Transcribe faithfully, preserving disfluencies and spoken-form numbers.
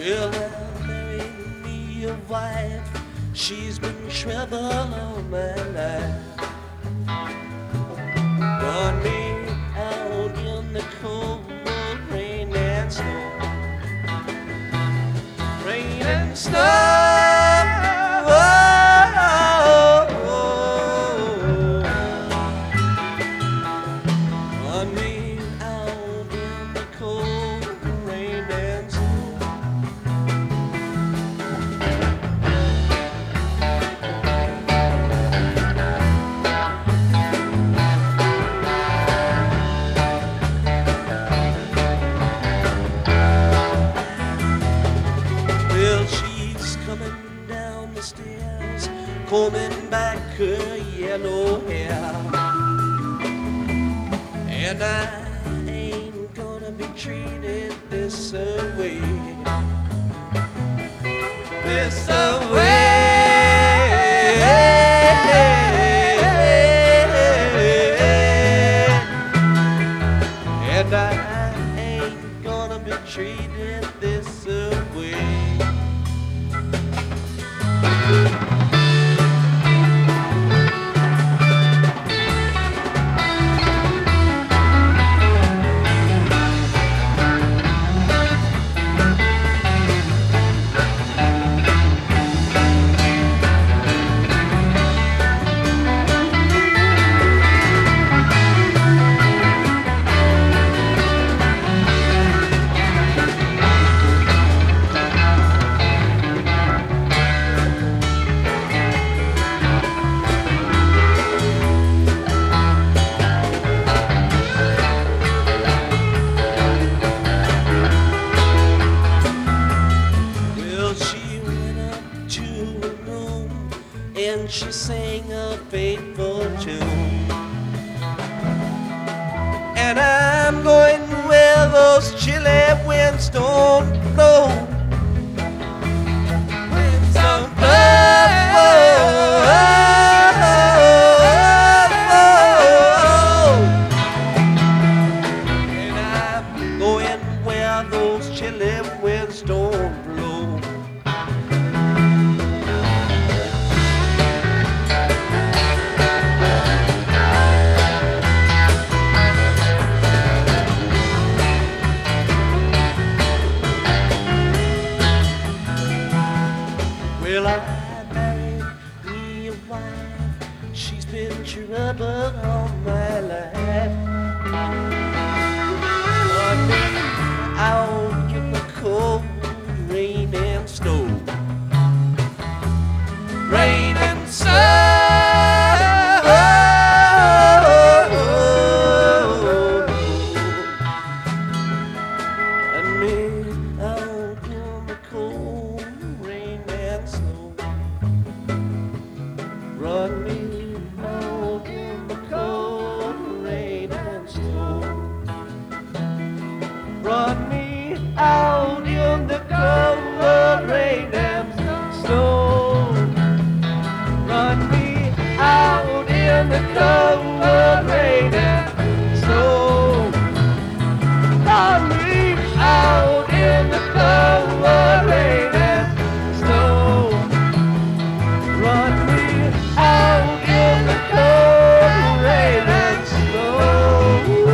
Well, I married me a wife. She's been trouble all my life. Run me out in the cold rain and snow. Rain and snow. Run me out in the cold rain and snow. Well, she's coming down the stairs, combing back her yellow hair. And I ain't gonna be treated this way. This way. And I ain't gonna be treated this way. And she sang a faithful tune. And I'm going where those chilly winds don't blow. Winds don't blow. And I'm going where those chilly winds don't blow. Well, I married me a wife. She's been trouble all my life. One day out in the cold rain and snow. Rain and snow. And me out in the cold rain and snow. Run me out in the cold rain and snow. Run me out in the cold rain and snow. Run me out in the cold rain and snow. Run me out in the cold rain and snow. Run me out in the cold rain and snow.